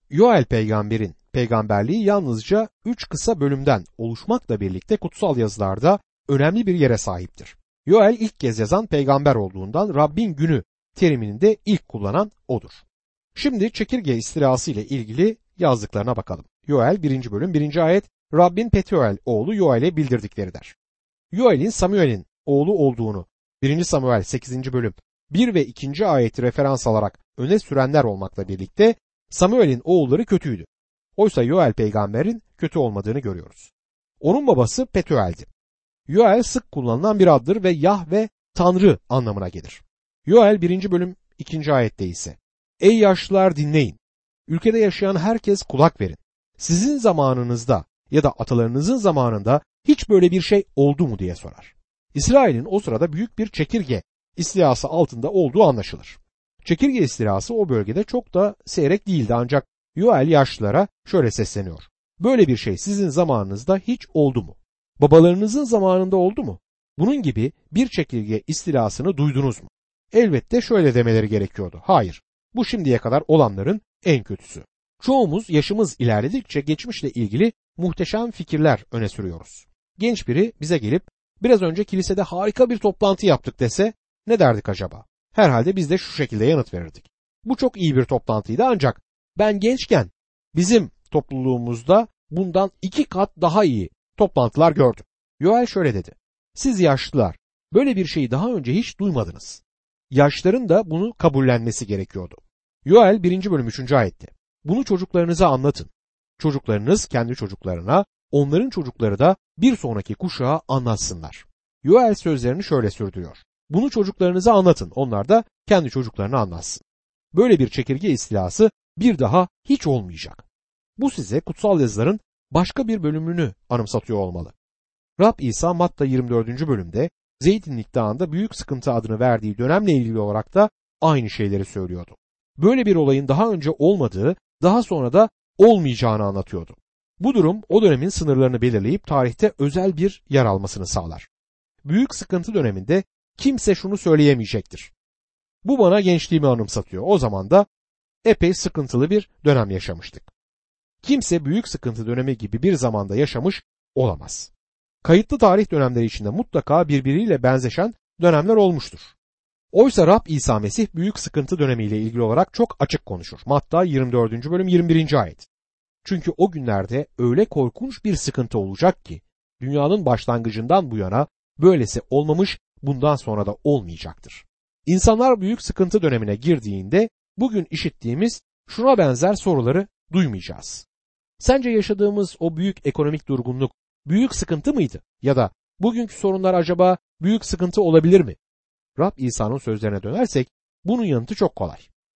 Yoel peygamberin peygamberliği yalnızca 3 kısa bölümden oluşmakla birlikte kutsal yazılarda önemli bir yere sahiptir. Yoel ilk kez yazan peygamber olduğundan Rabbin günü terimini de ilk kullanan odur. Şimdi çekirge istilası ile ilgili yazdıklarına bakalım. Yoel 1. bölüm 1. ayet Rabbin Petuel oğlu Yoel'e bildirdikleri der. Yoel'in Samuel'in oğlu olduğunu 1. Samuel 8. bölüm 1 ve 2. ayeti referans alarak öne sürenler olmakla birlikte Samuel'in oğulları kötüydü. Oysa Yoel peygamberin kötü olmadığını görüyoruz. Onun babası Petuel'di. Yoel sık kullanılan bir addır ve Yahve Tanrı anlamına gelir. Yoel 1. bölüm 2. ayette ise Ey yaşlılar dinleyin. Ülkede yaşayan herkes kulak verin. Sizin zamanınızda ya da atalarınızın zamanında hiç böyle bir şey oldu mu diye sorar. İsrail'in o sırada büyük bir çekirge istilası altında olduğu anlaşılır. Çekirge istilası o bölgede çok da seyrek değildi ancak Yoel yaşlılara şöyle sesleniyor. Böyle bir şey sizin zamanınızda hiç oldu mu? Babalarınızın zamanında oldu mu? Bunun gibi bir çekirge istilasını duydunuz mu? Elbette şöyle demeleri gerekiyordu. Hayır, bu şimdiye kadar olanların en kötüsü. Çoğumuz yaşımız ilerledikçe geçmişle ilgili muhteşem fikirler öne sürüyoruz. Genç biri bize gelip biraz önce kilisede harika bir toplantı yaptık dese ne derdik acaba? Herhalde biz de şu şekilde yanıt verirdik. Bu çok iyi bir toplantıydı ancak ben gençken bizim topluluğumuzda bundan 2 kat daha iyi toplantılar gördüm. Yoel şöyle dedi. Siz yaşlılar böyle bir şeyi daha önce hiç duymadınız. Yaşların da bunu kabullenmesi gerekiyordu. Yoel 1. bölüm 3. ayette. Bunu çocuklarınıza anlatın. Çocuklarınız kendi çocuklarına, onların çocukları da bir sonraki kuşağa anlatsınlar. Yoel sözlerini şöyle sürdürüyor. Bunu çocuklarınıza anlatın, onlar da kendi çocuklarına anlatsın. Böyle bir çekirge istilası bir daha hiç olmayacak. Bu size kutsal yazıların başka bir bölümünü anımsatıyor olmalı. Rab İsa Matta 24. bölümde Zeytinlik Dağı'nda büyük sıkıntı adını verdiği dönemle ilgili olarak da aynı şeyleri söylüyordu. Böyle bir olayın daha önce olmadığı, daha sonra da olmayacağını anlatıyordu. Bu durum o dönemin sınırlarını belirleyip tarihte özel bir yer almasını sağlar. Büyük sıkıntı döneminde kimse şunu söyleyemeyecektir. Bu bana gençliğimi anımsatıyor. O zaman da epey sıkıntılı bir dönem yaşamıştık. Kimse büyük sıkıntı dönemi gibi bir zamanda yaşamış olamaz. Kayıtlı tarih dönemleri içinde mutlaka birbiriyle benzeşen dönemler olmuştur. Oysa Rab İsa Mesih büyük sıkıntı dönemiyle ilgili olarak çok açık konuşur. Matta 24. bölüm 21. ayet. Çünkü o günlerde öyle korkunç bir sıkıntı olacak ki dünyanın başlangıcından bu yana böylesi olmamış, bundan sonra da olmayacaktır. İnsanlar büyük sıkıntı dönemine girdiğinde bugün işittiğimiz şuna benzer soruları duymayacağız. Sence yaşadığımız o büyük ekonomik durgunluk büyük sıkıntı mıydı? Ya da bugünkü sorunlar acaba büyük sıkıntı olabilir mi? Rab İsa'nın sözlerine dönersek bunun yanıtı çok kolay.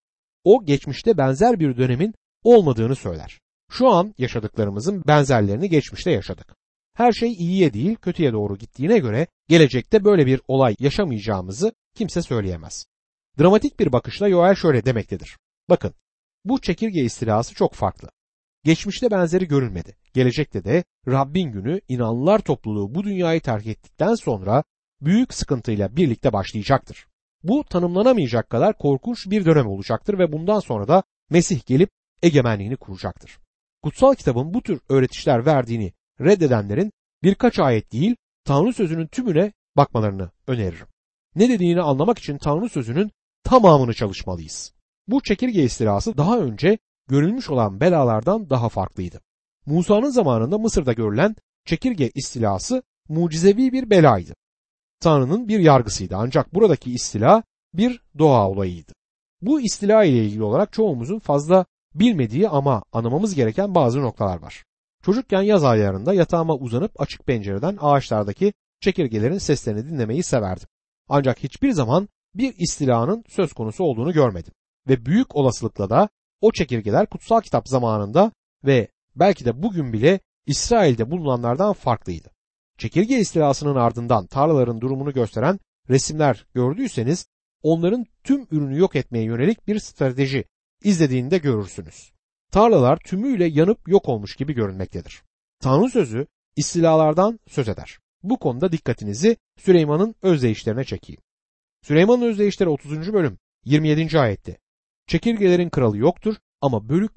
O geçmişte benzer bir dönemin olmadığını söyler. Şu an yaşadıklarımızın benzerlerini geçmişte yaşadık. Her şey iyiye değil kötüye doğru gittiğine göre gelecekte böyle bir olay yaşamayacağımızı kimse söyleyemez. Dramatik bir bakışla Yoel şöyle demektedir. Bakın, bu çekirge istilası çok farklı. Geçmişte benzeri görülmedi. Gelecekte de Rabbin günü inanlılar topluluğu bu dünyayı terk ettikten sonra büyük sıkıntıyla birlikte başlayacaktır. Bu tanımlanamayacak kadar korkunç bir dönem olacaktır ve bundan sonra da Mesih gelip egemenliğini kuracaktır. Kutsal kitabın bu tür öğretişler verdiğini reddedenlerin birkaç ayet değil Tanrı sözünün tümüne bakmalarını öneririm. Ne dediğini anlamak için Tanrı sözünün tamamını çalışmalıyız. Bu çekirge istilası daha önce görülmüş olan belalardan daha farklıydı. Musa'nın zamanında Mısır'da görülen çekirge istilası mucizevi bir belaydı. Tanrı'nın bir yargısıydı ancak buradaki istila bir doğa olayıydı. Bu istila ile ilgili olarak çoğumuzun fazla bilmediği ama anlamamız gereken bazı noktalar var. Çocukken yaz aylarında yatağıma uzanıp açık pencereden ağaçlardaki çekirgelerin seslerini dinlemeyi severdim. Ancak hiçbir zaman bir istilanın söz konusu olduğunu görmedim. Ve büyük olasılıkla da o çekirgeler kutsal kitap zamanında ve belki de bugün bile İsrail'de bulunanlardan farklıydı. Çekirge istilasının ardından tarlaların durumunu gösteren resimler gördüyseniz onların tüm ürünü yok etmeye yönelik bir strateji izlediğini de görürsünüz. Tarlalar tümüyle yanıp yok olmuş gibi görünmektedir. Tanrı sözü istilalardan söz eder. Bu konuda dikkatinizi Süleyman'ın özdeyişlerine çekeyim. Süleyman'ın özdeyişleri 30. bölüm 27. ayette. Çekirgelerin kralı yoktur ama bölük bölük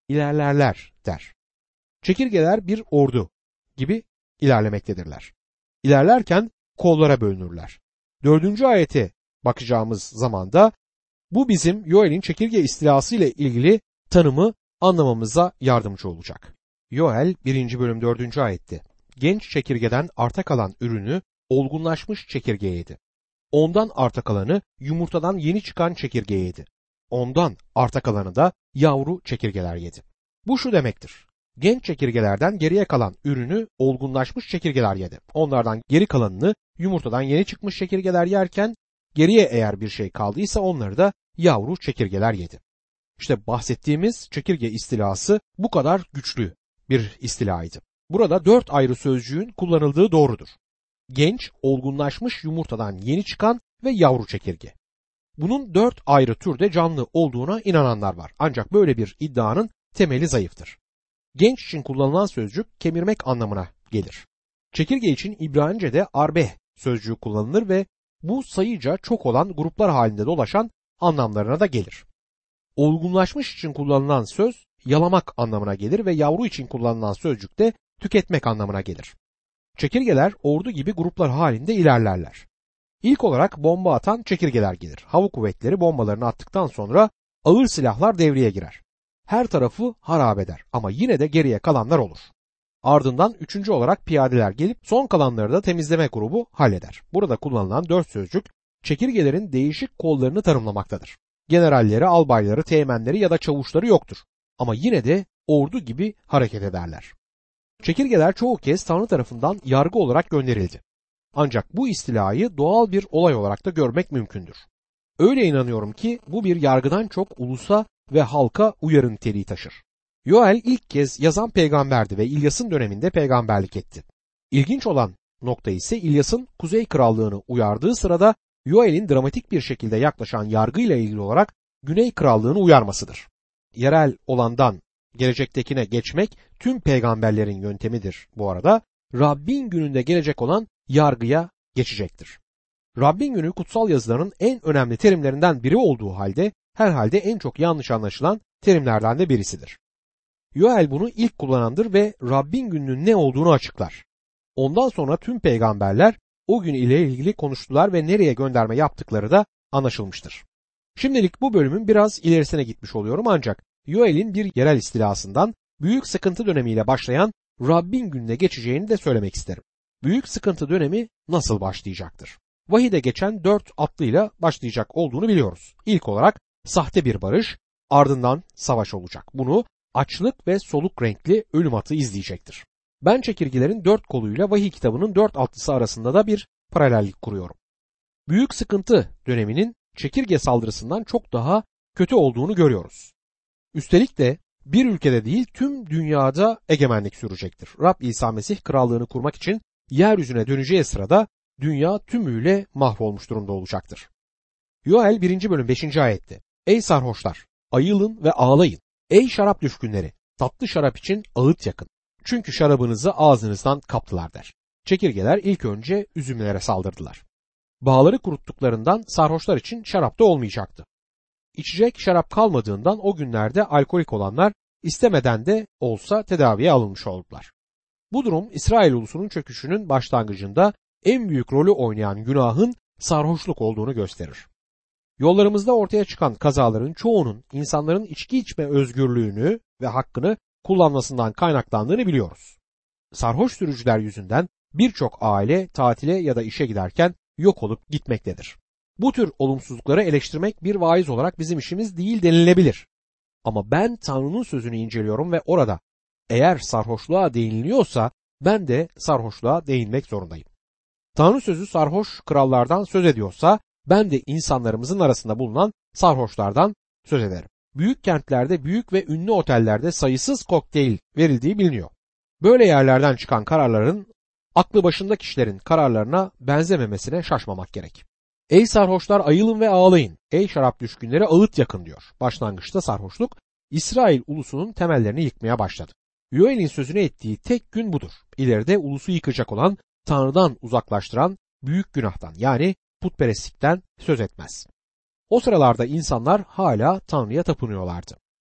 ilerlerler der. Çekirgeler bir ordu gibi ilerlemektedirler. İlerlerken kollara bölünürler. 4. ayete bakacağımız zaman da bu bizim Yoel'in çekirge istilası ile ilgili tanımı anlamamıza yardımcı olacak. Yoel 1. bölüm 4. ayette genç çekirgeden arta kalan ürünü olgunlaşmış çekirge yedi. Ondan arta kalanı yumurtadan yeni çıkan çekirge yedi. Ondan arta kalanı da yavru çekirgeler yedi. Bu şu demektir. Genç çekirgelerden geriye kalan ürünü olgunlaşmış çekirgeler yedi. Onlardan geri kalanını yumurtadan yeni çıkmış çekirgeler yerken geriye eğer bir şey kaldıysa onları da yavru çekirgeler yedi. İşte bahsettiğimiz çekirge istilası bu kadar güçlü bir istilaydı. Burada 4 ayrı sözcüğün kullanıldığı doğrudur. Genç, olgunlaşmış yumurtadan yeni çıkan ve yavru çekirge. Bunun 4 ayrı türde canlı olduğuna inananlar var. Ancak böyle bir iddianın temeli zayıftır. Genç için kullanılan sözcük kemirmek anlamına gelir. Çekirge için İbranice'de arbeh sözcüğü kullanılır ve bu sayıca çok olan gruplar halinde dolaşan anlamlarına da gelir. Olgunlaşmış için kullanılan söz yalamak anlamına gelir ve yavru için kullanılan sözcük de tüketmek anlamına gelir. Çekirgeler ordu gibi gruplar halinde ilerlerler. İlk olarak bomba atan çekirgeler gelir. Hava kuvvetleri bombalarını attıktan sonra ağır silahlar devreye girer. Her tarafı harap eder ama yine de geriye kalanlar olur. Ardından 3. olarak piyadeler gelip son kalanları da temizleme grubu halleder. Burada kullanılan 4 sözcük çekirgelerin değişik kollarını tanımlamaktadır. Generalleri, albayları, teğmenleri ya da çavuşları yoktur. Ama yine de ordu gibi hareket ederler. Çekirgeler çoğu kez Tanrı tarafından yargı olarak gönderildi. Ancak bu istilayı doğal bir olay olarak da görmek mümkündür. Öyle inanıyorum ki bu bir yargıdan çok ulusa ve halka uyarı niteliği taşır. Yoel ilk kez yazan peygamberdi ve İlyas'ın döneminde peygamberlik etti. İlginç olan nokta ise İlyas'ın Kuzey Krallığını uyardığı sırada Yoel'in dramatik bir şekilde yaklaşan yargıyla ilgili olarak Güney Krallığını uyarmasıdır. Yerel olandan gelecektekine geçmek tüm peygamberlerin yöntemidir bu arada. Rabbin gününde gelecek olan yargıya geçecektir. Rabbin günü kutsal yazıların en önemli terimlerinden biri olduğu halde herhalde en çok yanlış anlaşılan terimlerden de birisidir. Yoel bunu ilk kullanandır ve Rabbin gününün ne olduğunu açıklar. Ondan sonra tüm peygamberler o gün ile ilgili konuştular ve nereye gönderme yaptıkları da anlaşılmıştır. Şimdilik bu bölümün biraz ilerisine gitmiş oluyorum ancak Yoel'in bir yerel istilasından büyük sıkıntı dönemiyle başlayan Rabbin gününe geçeceğini de söylemek isterim. Büyük sıkıntı dönemi nasıl başlayacaktır? Vahide geçen 4 atlıyla başlayacak olduğunu biliyoruz. İlk olarak sahte bir barış, ardından savaş olacak. Bunu açlık ve soluk renkli ölüm atı izleyecektir. Ben çekirgelerin 4 koluyla vahiy kitabının 4 atlısı arasında da bir paralellik kuruyorum. Büyük sıkıntı döneminin çekirge saldırısından çok daha kötü olduğunu görüyoruz. Üstelik de bir ülkede değil tüm dünyada egemenlik sürecektir. Rab İsa Mesih krallığını kurmak için yeryüzüne döneceği sırada dünya tümüyle mahvolmuş durumda olacaktır. Yoel 1. bölüm 5. ayette ey sarhoşlar ayılın ve ağlayın. Ey şarap düşkünleri tatlı şarap için ağıt yakın. Çünkü şarabınızı ağzınızdan kaptılar der. Çekirgeler ilk önce üzümlere saldırdılar. Bağları kuruttuklarından sarhoşlar için şarap da olmayacaktı. İçecek şarap kalmadığından o günlerde alkolik olanlar istemeden de olsa tedaviye alınmış oldular. Bu durum İsrail ulusunun çöküşünün başlangıcında en büyük rolü oynayan günahın sarhoşluk olduğunu gösterir. Yollarımızda ortaya çıkan kazaların çoğunun insanların içki içme özgürlüğünü ve hakkını kullanmasından kaynaklandığını biliyoruz. Sarhoş sürücüler yüzünden birçok aile tatile ya da işe giderken yok olup gitmektedir. Bu tür olumsuzlukları eleştirmek bir vaiz olarak bizim işimiz değil denilebilir. Ama ben Tanrı'nın sözünü inceliyorum ve orada eğer sarhoşluğa değiniliyorsa ben de sarhoşluğa değinmek zorundayım. Tanrı sözü sarhoş krallardan söz ediyorsa ben de insanlarımızın arasında bulunan sarhoşlardan söz ederim. Büyük kentlerde büyük ve ünlü otellerde sayısız kokteyl verildiği biliniyor. Böyle yerlerden çıkan kararların aklı başında kişilerin kararlarına benzememesine şaşmamak gerek. Ey sarhoşlar ayılın ve ağlayın. Ey şarap düşkünleri ağıt yakın diyor. Başlangıçta sarhoşluk İsrail ulusunun temellerini yıkmaya başladı. Yoel'in sözünü ettiği tek gün budur. İleride ulusu yıkacak olan Tanrı'dan uzaklaştıran büyük günahtan yani putperestlikten söz etmez. O sıralarda insanlar hala Tanrı'ya tapınıyorlardı.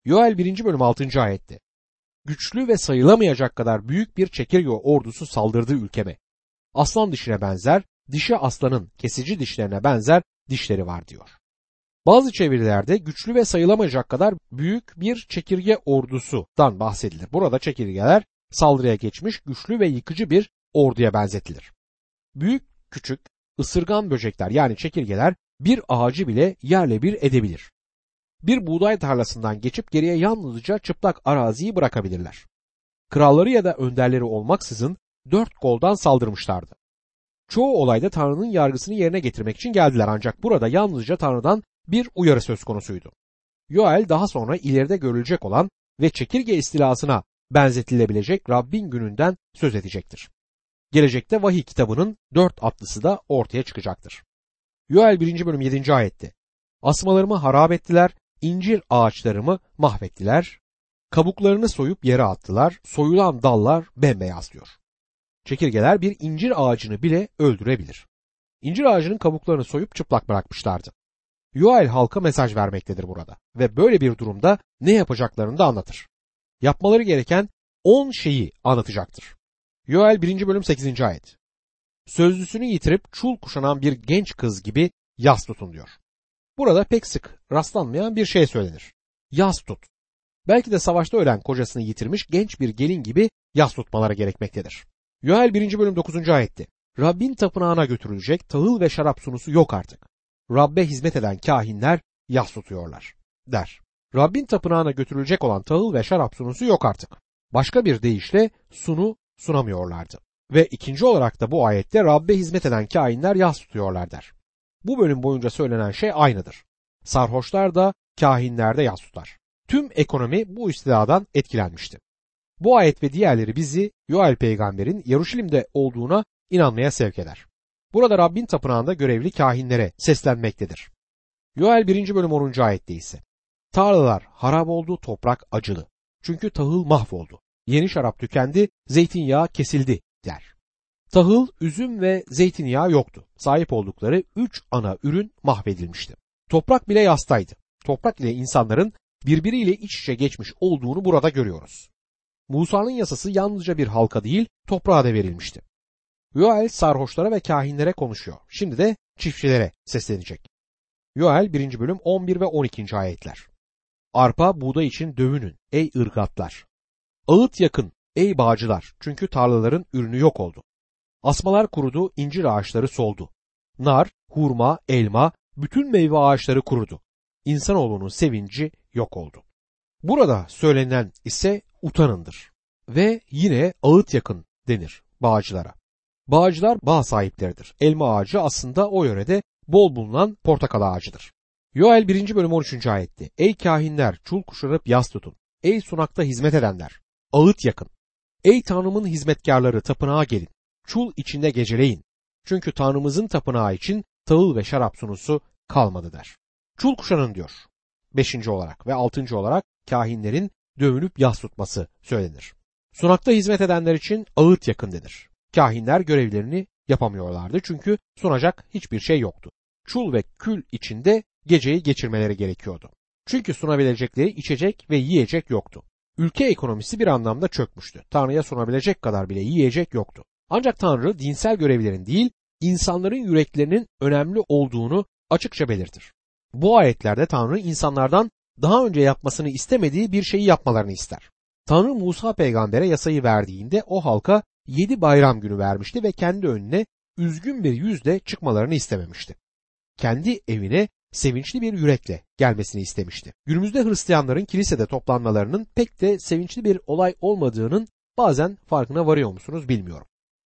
Yoel 1. bölüm 6. ayette. Güçlü ve sayılamayacak kadar büyük bir çekirge ordusu saldırdı ülkeme. Aslan dişine benzer, dişi aslanın kesici dişlerine benzer dişleri var diyor. Bazı çevirilerde güçlü ve sayılamayacak kadar büyük bir çekirge ordusundan bahsedilir. Burada çekirgeler saldırıya geçmiş güçlü ve yıkıcı bir orduya benzetilir. Büyük, küçük, ısırgan böcekler yani çekirgeler bir ağacı bile yerle bir edebilir. Bir buğday tarlasından geçip geriye yalnızca çıplak araziyi bırakabilirler. Kralları ya da önderleri olmaksızın dört koldan saldırmışlardı. Çoğu olayda Tanrı'nın yargısını yerine getirmek için geldiler ancak burada yalnızca Tanrı'dan bir uyarı söz konusuydu. Yoel daha sonra ileride görülecek olan ve çekirge istilasına benzetilebilecek Rabbin gününden söz edecektir. Gelecekte vahiy kitabının 4 atlısı da ortaya çıkacaktır. Yoel 1. bölüm 7. ayette. Asmalarımı harap ettiler, incir ağaçlarımı mahvettiler, kabuklarını soyup yere attılar, soyulan dallar bembeyaz diyor. Çekirgeler bir incir ağacını bile öldürebilir. İncir ağacının kabuklarını soyup çıplak bırakmışlardı. Yoel halka mesaj vermektedir burada ve böyle bir durumda ne yapacaklarını da anlatır. Yapmaları gereken 10 şeyi anlatacaktır. Yoel 1. bölüm 8. ayet. Sözlüsünü yitirip çul kuşanan bir genç kız gibi yas tutun diyor. Burada pek sık rastlanmayan bir şey söylenir. Yas tut. Belki de savaşta ölen kocasını yitirmiş genç bir gelin gibi yas tutmaları gerekmektedir. Yoel 1. bölüm 9. ayette. Rabbin tapınağına götürülecek tahıl ve şarap sunusu yok artık. Rabbe hizmet eden kahinler yas tutuyorlar der. Rabbin tapınağına götürülecek olan tahıl ve şarap sunusu yok artık. Başka bir deyişle sunu sunamıyorlardı. Ve ikinci olarak da bu ayette Rabbe hizmet eden kahinler yas tutuyorlar der. Bu bölüm boyunca söylenen şey aynıdır. Sarhoşlar da kahinler de yas tutar. Tüm ekonomi bu istiladan etkilenmişti. Bu ayet ve diğerleri bizi Yoel peygamberin Yeruşalim'de olduğuna inanmaya sevk eder. Burada Rabbin tapınağında görevli kahinlere seslenmektedir. Yoel 1. bölüm 10. ayette ise tarlalar harap oldu, toprak acılı. Çünkü tahıl mahvoldu. Yeni şarap tükendi, zeytinyağı kesildi der. Tahıl, üzüm ve zeytinyağı yoktu. Sahip oldukları 3 ana ürün mahvedilmişti. Toprak bile yastaydı. Toprak ile insanların birbiriyle iç içe geçmiş olduğunu burada görüyoruz. Musa'nın yasası yalnızca bir halka değil, toprağa da verilmişti. Yoel sarhoşlara ve kahinlere konuşuyor. Şimdi de çiftçilere seslenecek. Yoel 1. bölüm 11 ve 12. ayetler. Arpa, buğday için dövünün ey ırgatlar. Ağıt yakın ey bağcılar çünkü tarlaların ürünü yok oldu. Asmalar kurudu, incir ağaçları soldu. Nar, hurma, elma, bütün meyve ağaçları kurudu. İnsanoğlunun sevinci yok oldu. Burada söylenen ise utanındır. Ve yine ağıt yakın denir bağcılara. Bağcılar bağ sahipleridir. Elma ağacı aslında o yörede bol bulunan portakal ağacıdır. Yoel 1. bölüm 13. ayette. Ey kahinler çul kuşanıp yas tutun. Ey sunakta hizmet edenler ağıt yakın. Ey Tanrım'ın hizmetkarları tapınağa gelin. Çul içinde geceleyin. Çünkü Tanrımızın tapınağı için tahıl ve şarap sunusu kalmadı der. Çul kuşanın diyor. 5. olarak ve 6. olarak kahinlerin dövünüp yas tutması söylenir. Sunakta hizmet edenler için ağıt yakın denir. Kahinler görevlerini yapamıyorlardı çünkü sunacak hiçbir şey yoktu. Çul ve kül içinde geceyi geçirmeleri gerekiyordu. Çünkü sunabilecekleri içecek ve yiyecek yoktu. Ülke ekonomisi bir anlamda çökmüştü. Tanrı'ya sunabilecek kadar bile yiyecek yoktu. Ancak Tanrı dinsel görevlerin değil, insanların yüreklerinin önemli olduğunu açıkça belirtir. Bu ayetlerde Tanrı insanlardan daha önce yapmasını istemediği bir şeyi yapmalarını ister. Tanrı Musa peygambere yasayı verdiğinde o halka 7 bayram günü vermişti ve kendi önüne üzgün bir yüzle çıkmalarını istememişti. Kendi evine sevinçli bir yürekle gelmesini istemişti. Günümüzde Hristiyanların kilisede toplanmalarının pek de sevinçli bir olay olmadığının bazen farkına varıyor musunuz bilmiyorum.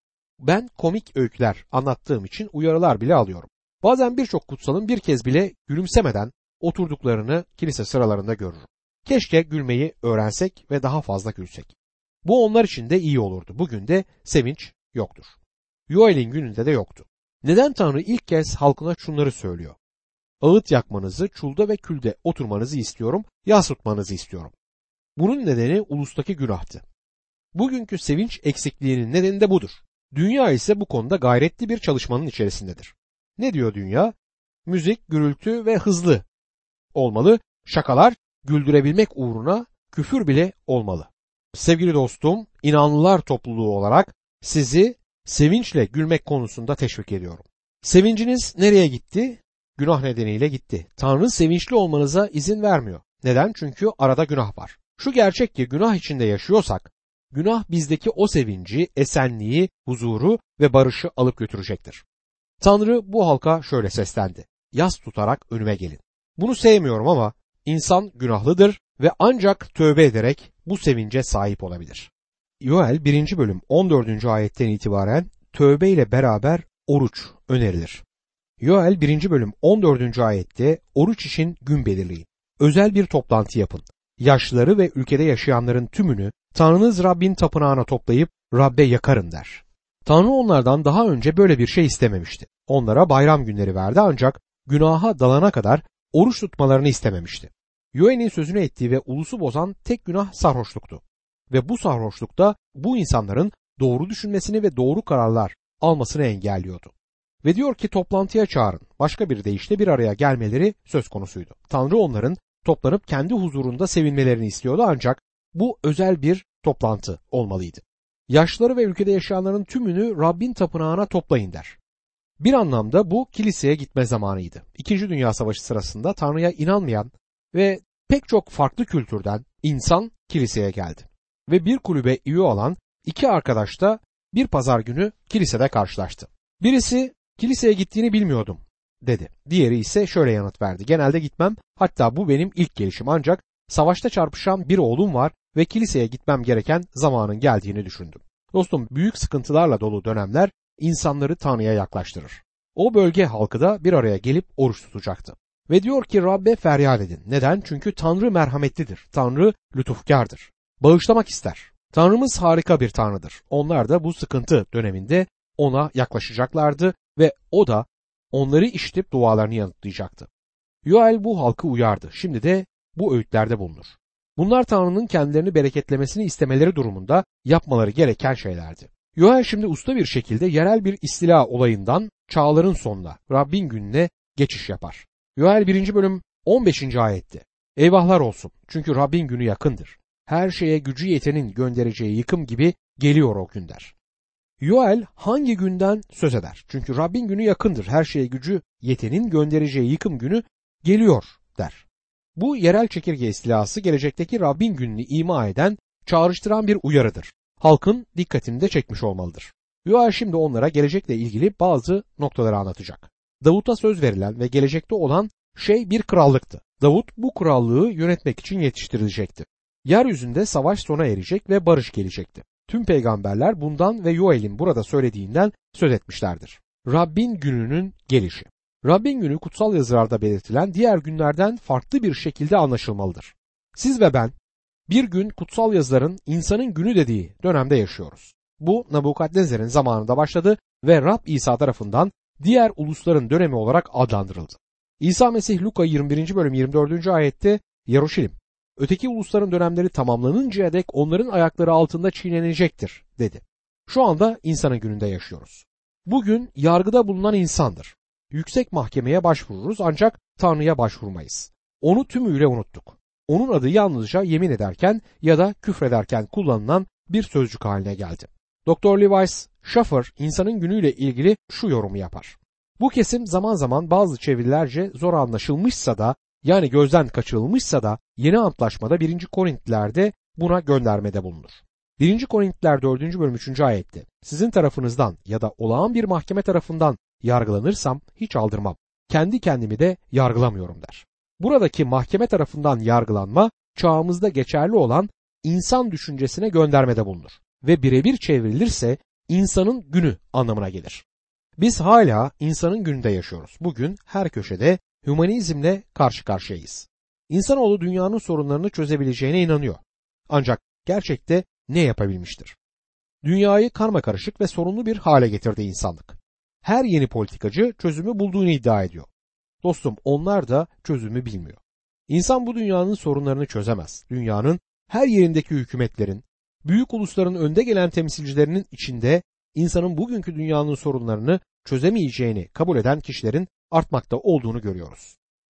Ben komik öyküler anlattığım için uyarılar bile alıyorum. Bazen birçok kutsalın bir kez bile gülümsemeden oturduklarını kilise sıralarında görürüm. Keşke gülmeyi öğrensek ve daha fazla gülsek. Bu onlar için de iyi olurdu. Bugün de sevinç yoktur. Yoel'in gününde de yoktu. Neden Tanrı ilk kez halkına şunları söylüyor? Ağıt yakmanızı, çulda ve külde oturmanızı istiyorum, yas tutmanızı istiyorum. Bunun nedeni ulustaki günahtı. Bugünkü sevinç eksikliğinin nedeni de budur. Dünya ise bu konuda gayretli bir çalışmanın içerisindedir. Ne diyor dünya? Müzik, gürültü ve hızlı olmalı, şakalar güldürebilmek uğruna küfür bile olmalı. Sevgili dostum, inanlılar topluluğu olarak sizi sevinçle gülmek konusunda teşvik ediyorum. Sevinciniz nereye gitti? Günah nedeniyle gitti. Tanrı sevinçli olmanıza izin vermiyor. Neden? Çünkü arada günah var. Şu gerçek ki günah içinde yaşıyorsak, günah bizdeki o sevinci, esenliği, huzuru ve barışı alıp götürecektir. Tanrı bu halka şöyle seslendi: yas tutarak önüme gelin. Bunu sevmiyorum ama insan günahlıdır ve ancak tövbe ederek bu sevince sahip olabilir. Yoel 1. bölüm 14. ayetten itibaren tövbe ile beraber oruç önerilir. Yoel 1. bölüm 14. ayette oruç için gün belirleyin. Özel bir toplantı yapın. Yaşlıları ve ülkede yaşayanların tümünü Tanrınız Rabbin tapınağına toplayıp Rabbe yakarın der. Tanrı onlardan daha önce böyle bir şey istememişti. Onlara bayram günleri verdi ancak günaha dalana kadar oruç tutmalarını istememişti. Yoel'in sözünü ettiği ve ulusu bozan tek günah sarhoşluktu. Ve bu sarhoşlukta bu insanların doğru düşünmesini ve doğru kararlar almasını engelliyordu. Ve diyor ki toplantıya çağırın. Başka bir deyişle bir araya gelmeleri söz konusuydu. Tanrı onların toplanıp kendi huzurunda sevinmelerini istiyordu ancak bu özel bir toplantı olmalıydı. Yaşlıları ve ülkede yaşayanların tümünü Rabbin tapınağına toplayın der. Bir anlamda bu kiliseye gitme zamanıydı. İkinci Dünya Savaşı sırasında Tanrı'ya inanmayan ve pek çok farklı kültürden insan kiliseye geldi. Ve bir kulübe üye olan iki arkadaş da bir pazar günü kilisede karşılaştı. Birisi kiliseye gittiğini bilmiyordum dedi. Diğeri ise şöyle yanıt verdi: genelde gitmem, hatta bu benim ilk gelişim, ancak savaşta çarpışan bir oğlum var ve kiliseye gitmem gereken zamanın geldiğini düşündüm. Dostum, büyük sıkıntılarla dolu dönemler insanları Tanrı'ya yaklaştırır. O bölge halkı da bir araya gelip oruç tutacaktı. Ve diyor ki Rabbe feryat edin. Neden? Çünkü Tanrı merhametlidir. Tanrı lütufkardır. Bağışlamak ister. Tanrımız harika bir Tanrıdır. Onlar da bu sıkıntı döneminde ona yaklaşacaklardı ve o da onları işitip dualarını yanıtlayacaktı. Yoel bu halkı uyardı. Şimdi de bu öğütlerde bulunur. Bunlar Tanrı'nın kendilerini bereketlemesini istemeleri durumunda yapmaları gereken şeylerdi. Yoel şimdi usta bir şekilde yerel bir istila olayından çağların sonuna, Rabbin gününe geçiş yapar. Yoel 1. bölüm 15. ayette: eyvahlar olsun, çünkü Rabbin günü yakındır. Her şeye gücü yetenin göndereceği yıkım gibi geliyor o gün der. Yoel hangi günden söz eder? Çünkü Rabbin günü yakındır. Her şeye gücü yetenin göndereceği yıkım günü geliyor der. Bu yerel çekirge istilası gelecekteki Rabbin gününü ima eden, çağrıştıran bir uyarıdır. Halkın dikkatini de çekmiş olmalıdır. Yoel şimdi onlara gelecekle ilgili bazı noktaları anlatacak. Davut'a söz verilen ve gelecekte olan şey bir krallıktı. Davut bu krallığı yönetmek için yetiştirilecekti. Yeryüzünde savaş sona erecek ve barış gelecekti. Tüm peygamberler bundan ve Yoel'in burada söylediğinden söz etmişlerdir. Rabbin gününün gelişi. Rabbin günü kutsal yazılarda belirtilen diğer günlerden farklı bir şekilde anlaşılmalıdır. Siz ve ben bir gün kutsal yazıların insanın günü dediği dönemde yaşıyoruz. Bu Nebukadnezar'ın zamanında başladı ve Rab İsa tarafından diğer ulusların dönemi olarak adlandırıldı. İsa Mesih Luka 21. bölüm 24. ayette Yeruşalim, öteki ulusların dönemleri tamamlanıncaya dek onların ayakları altında çiğnenecektir dedi. Şu anda insanın gününde yaşıyoruz. Bugün yargıda bulunan insandır. Yüksek mahkemeye başvururuz ancak Tanrı'ya başvurmayız. Onu tümüyle unuttuk. Onun adı yalnızca yemin ederken ya da küfrederken kullanılan bir sözcük haline geldi. Dr. Lewis Schaffer insanın günüyle ilgili şu yorumu yapar. Bu kesim zaman zaman bazı çevirilerce zor anlaşılmışsa da, yani gözden kaçırılmışsa da yeni antlaşmada 1. Korintliler'de buna göndermede bulunur. 1. Korintliler 4. bölüm 3. ayette sizin tarafınızdan ya da olağan bir mahkeme tarafından yargılanırsam hiç aldırmam. Kendi kendimi de yargılamıyorum der. Buradaki mahkeme tarafından yargılanma çağımızda geçerli olan insan düşüncesine göndermede bulunur ve birebir çevrilirse insanın günü anlamına gelir. Biz hala insanın gününde yaşıyoruz. Bugün her köşede hümanizmle karşı karşıyayız. İnsanoğlu dünyanın sorunlarını çözebileceğine inanıyor. Ancak gerçekte ne yapabilmiştir? Dünyayı karmakarışık ve sorunlu bir hale getirdi insanlık. Her yeni politikacı çözümü bulduğunu iddia ediyor. Dostum, onlar da çözümü bilmiyor. İnsan bu dünyanın sorunlarını çözemez. Dünyanın her yerindeki hükümetlerin, büyük ulusların önde gelen temsilcilerinin içinde insanın bugünkü dünyanın sorunlarını çözemeyeceğini kabul eden kişilerin artmakta olduğunu görüyoruz.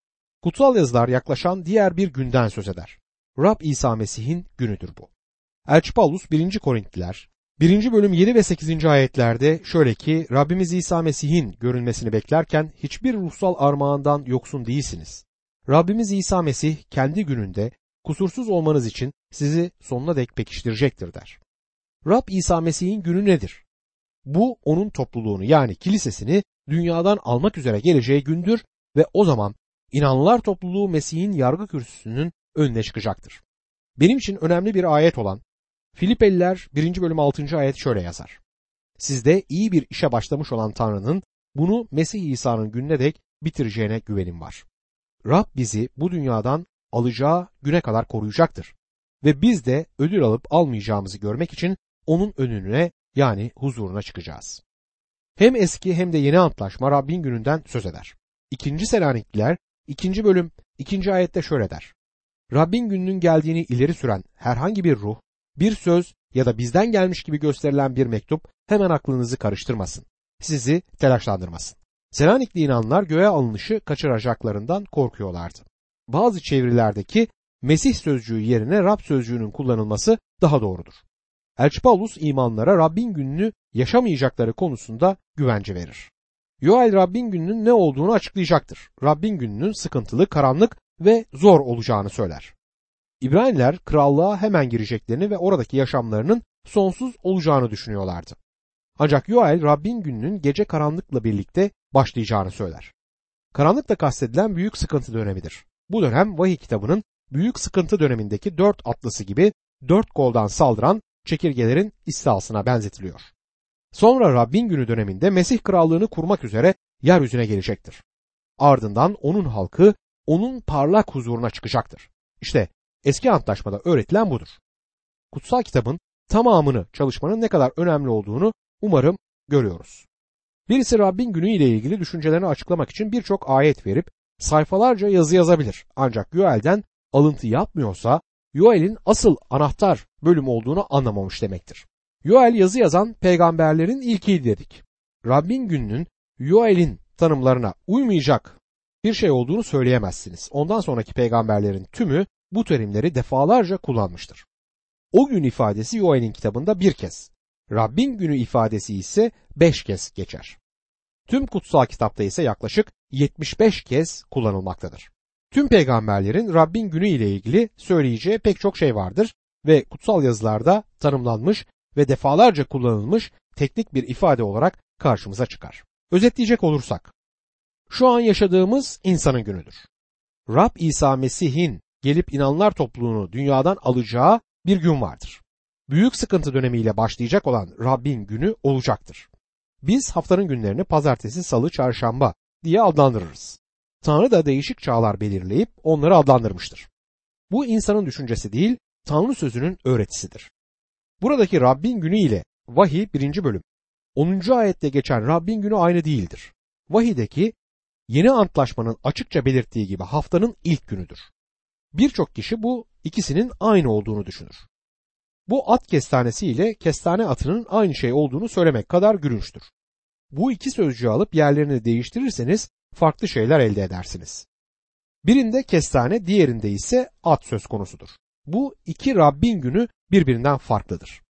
Kutsal yazılar yaklaşan diğer bir günden söz eder. Rab İsa Mesih'in günüdür bu. Elçi Paulus 1. Korintliler 1. bölüm 7 ve 8. ayetlerde şöyle ki Rabbimiz İsa Mesih'in görünmesini beklerken hiçbir ruhsal armağandan yoksun değilsiniz. Rabbimiz İsa Mesih kendi gününde kusursuz olmanız için sizi sonuna dek pekiştirecektir der. Rab İsa Mesih'in günü nedir? Bu onun topluluğunu yani kilisesini dünyadan almak üzere geleceği gündür ve o zaman inanlılar topluluğu Mesih'in yargı kürsüsünün önüne çıkacaktır. Benim için önemli bir ayet olan Filipeliler 1. bölüm 6. ayet şöyle yazar. Sizde iyi bir işe başlamış olan Tanrı'nın bunu Mesih İsa'nın gününe dek bitireceğine güvenim var. Rab bizi bu dünyadan alacağı güne kadar koruyacaktır. Ve biz de ödül alıp almayacağımızı görmek için onun önüne yani huzuruna çıkacağız. Hem eski hem de yeni antlaşma Rabbin gününden söz eder. 2. Selanikliler 2. bölüm 2. ayette şöyle der. Rabbin gününün geldiğini ileri süren herhangi bir ruh, bir söz ya da bizden gelmiş gibi gösterilen bir mektup hemen aklınızı karıştırmasın. Sizi telaşlandırmasın. Selanikli inanlar göğe alınışı kaçıracaklarından korkuyorlardı. Bazı çevirilerdeki Mesih sözcüğü yerine Rab sözcüğünün kullanılması daha doğrudur. Elçi Paulus imanlara Rabbin gününü yaşamayacakları konusunda güvence verir. Yoel Rabbin gününün ne olduğunu açıklayacaktır. Rabbin gününün sıkıntılı, karanlık ve zor olacağını söyler. İbraniler krallığa hemen gireceklerini ve oradaki yaşamlarının sonsuz olacağını düşünüyorlardı. Ancak Yoel Rabbin gününün gece karanlıkla birlikte başlayacağını söyler. Karanlıkla kastedilen büyük sıkıntı dönemidir. Bu dönem vahiy kitabının büyük sıkıntı dönemindeki 4 atlısı gibi 4 koldan saldıran çekirgelerin istilsına benzetiliyor. Sonra Rabbin günü döneminde Mesih krallığını kurmak üzere yeryüzüne gelecektir. Ardından onun halkı onun parlak huzuruna çıkacaktır. İşte eski antlaşmada öğretilen budur. Kutsal kitabın tamamını çalışmanın ne kadar önemli olduğunu umarım görüyoruz. Birisi Rabbin günü ile ilgili düşüncelerini açıklamak için birçok ayet verip sayfalarca yazı yazabilir. Ancak Yoel'den alıntı yapmıyorsa Yoel'in asıl anahtar bölüm olduğunu anlamamış demektir. Yoel yazı yazan peygamberlerin ilkiydi dedik. Rabbin gününün Yoel'in tanımlarına uymayacak bir şey olduğunu söyleyemezsiniz. Ondan sonraki peygamberlerin tümü bu terimleri defalarca kullanmıştır. O gün ifadesi Yoel'in kitabında bir kez, Rabbin günü ifadesi ise 5 kez geçer. Tüm kutsal kitapta ise yaklaşık 75 kez kullanılmaktadır. Tüm peygamberlerin Rabbin günü ile ilgili söyleyeceği pek çok şey vardır ve kutsal yazılarda tanımlanmış ve defalarca kullanılmış teknik bir ifade olarak karşımıza çıkar. Özetleyecek olursak, şu an yaşadığımız insanın günüdür. Rab İsa Mesih'in gelip inanlar topluluğunu dünyadan alacağı bir gün vardır. Büyük sıkıntı dönemiyle başlayacak olan Rabbin günü olacaktır. Biz haftanın günlerini pazartesi, salı, çarşamba diye adlandırırız. Tanrı da değişik çağlar belirleyip onları adlandırmıştır. Bu insanın düşüncesi değil, Tanrı sözünün öğretisidir. Buradaki Rabbin günü ile Vahiy 1. bölüm 10. ayette geçen Rabbin günü aynı değildir. Vahideki yeni antlaşmanın açıkça belirttiği gibi haftanın ilk günüdür. Birçok kişi bu ikisinin aynı olduğunu düşünür. Bu at kestanesi ile kestane atının aynı şey olduğunu söylemek kadar gülünçtür. Bu iki sözcüğü alıp yerlerini değiştirirseniz farklı şeyler elde edersiniz. Birinde kestane, diğerinde ise at söz konusudur. Bu iki Rabbin günü birbirinden farklıdır.